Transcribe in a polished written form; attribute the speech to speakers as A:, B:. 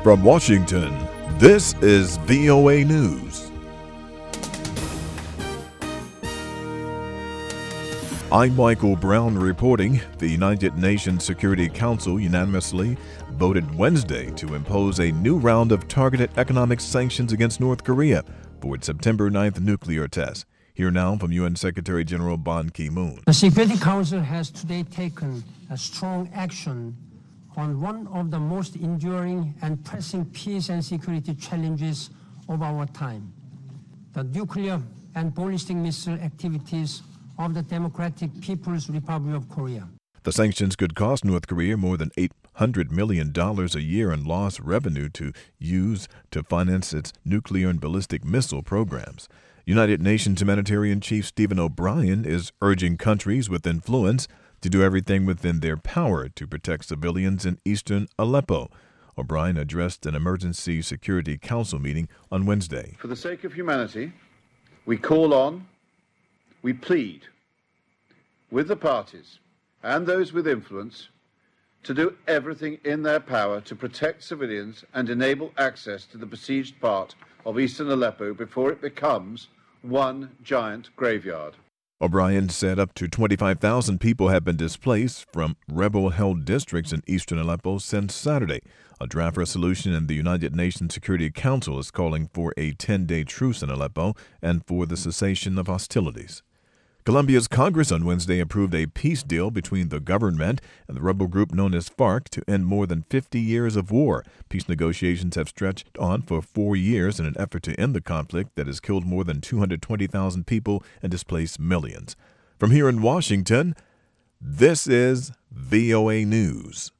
A: From Washington, this is VOA News. I'm Michael Brown reporting. The United Nations Security Council unanimously voted Wednesday to impose a new round of targeted economic sanctions against North Korea for its September 9th nuclear test. Here now from UN Secretary General Ban Ki-moon.
B: The Security Council has today taken a strong action on one of the most enduring and pressing peace and security challenges of our time, the nuclear and ballistic missile activities of the Democratic People's Republic of Korea.
A: The sanctions could cost North Korea more than $800 million a year in lost revenue to use to finance its nuclear and ballistic missile programs. United Nations Humanitarian Chief Stephen O'Brien is urging countries with influence to do everything within their power to protect civilians in eastern Aleppo. O'Brien addressed an emergency Security Council meeting on Wednesday.
C: For the sake of humanity, we call on, we plead with the parties and those with influence to do everything in their power to protect civilians and enable access to the besieged part of eastern Aleppo before it becomes one giant graveyard.
A: O'Brien said up to 25,000 people have been displaced from rebel-held districts in eastern Aleppo since Saturday. A draft resolution in the United Nations Security Council is calling for a 10-day truce in Aleppo and for the cessation of hostilities. Colombia's Congress on Wednesday approved a peace deal between the government and the rebel group known as FARC to end more than 50 years of war. Peace negotiations have stretched on for 4 years in an effort to end the conflict that has killed more than 220,000 people and displaced millions. From here in Washington, this is VOA News.